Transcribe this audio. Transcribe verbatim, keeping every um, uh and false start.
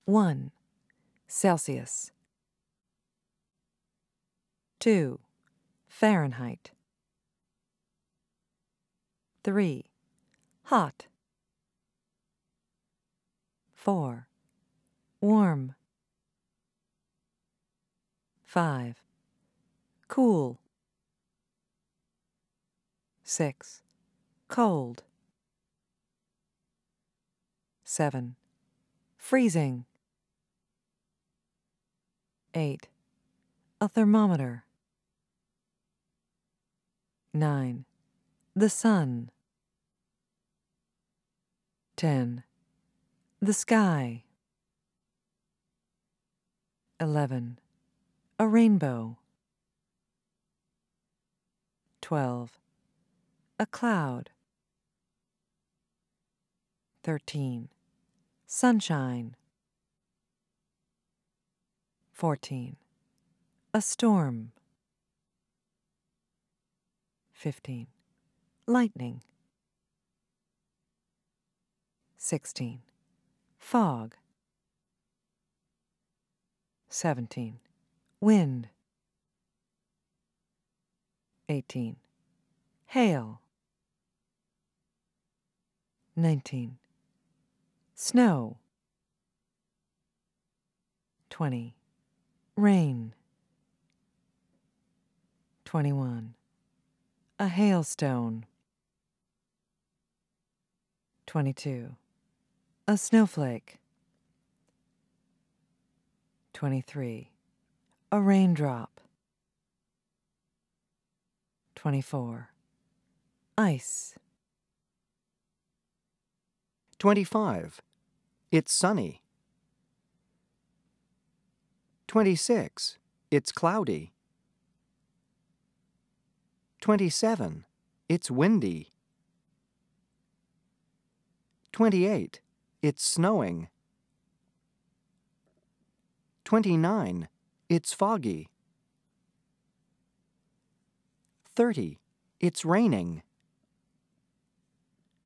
one. Celsius. two. Fahrenheit. three. Hot. four. Warm. five. Cool. six. Cold. seven. Freezing. eight. A thermometer. nine. The sun. ten. The sky. eleven. A rainbow. twelve. A cloud. thirteen. Sunshine. fourteen. A storm. fifteen. Lightning. sixteen. Fog. seventeen. Wind. eighteen. Hail. nineteen. Snow. twenty. Rain. twenty-one. A hailstone. twenty-two. A snowflake. twenty-three. A raindrop. twenty-four. Ice. twenty-five. It's sunny. twenty-six. It's cloudy. twenty-seven. It's windy. twenty-eight. It's snowing. twenty-nine. It's foggy. thirty. It's raining.